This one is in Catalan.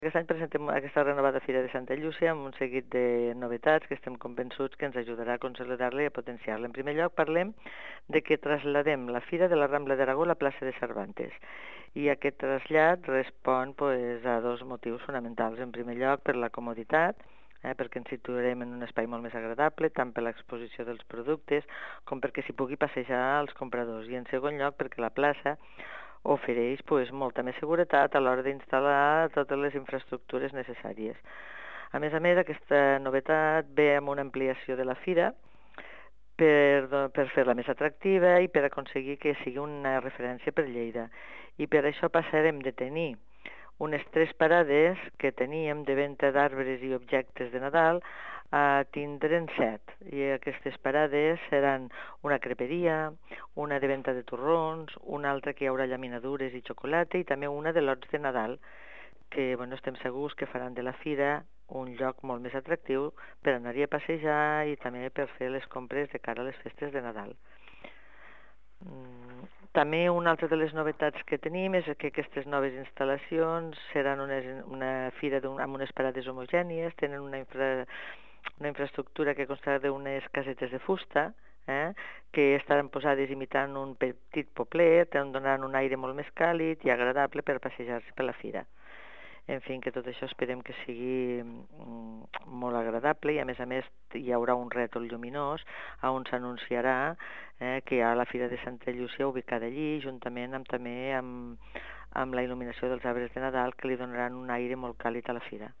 Aquest any presentem aquesta renovada Fira de Santa Llúcia amb un seguit de novetats que estem convençuts que ens ajudarà a consolidar-la i a potenciar-la. En primer lloc, parlem de que traslladem la Fira de la Rambla d'Aragó a la plaça de Cervantes. I aquest trasllat respon a dos motius fonamentals. En primer lloc, per la comoditat, perquè ens situarem en un espai molt més agradable, tant per l'exposició dels productes com perquè s'hi pugui passejar als compradors. I en segon lloc, perquè la plaça ofereix molta més seguretat a l'hora d'instal·lar totes les infraestructures necessàries. A més, aquesta novetat ve amb una ampliació de la fira per fer-la més atractiva i per aconseguir que sigui una referència per Lleida. I per això passarem de tenir unes 3 parades que teníem de venda d'arbres i objectes de Nadal a tindre'n 7. I aquestes parades seran una creperia, una de venda de torrons, una altra que hi haurà llaminadures i xocolata i també una de lots de Nadal, que estem segurs que faran de la fira un lloc molt més atractiu per anar-hi a passejar i també per fer les compres de cara a les festes de Nadal. També una altra de les novetats que tenim és que aquestes noves instal·lacions seran una fira amb unes parades homogènies, tenen una infraestructura que consta d'unes casetes de fusta, que estaran posades imitant un petit poblet, on donaran un aire molt més càlid i agradable per passejar-se per la fira. En fi, que tot això esperem que sigui molt agradable i a més hi haurà un rètol lluminós on s'anunciarà que hi ha la Fira de Santa Llúcia ubicada allí, juntament amb la il·luminació dels arbres de Nadal que li donaran un aire molt càlid a la fira.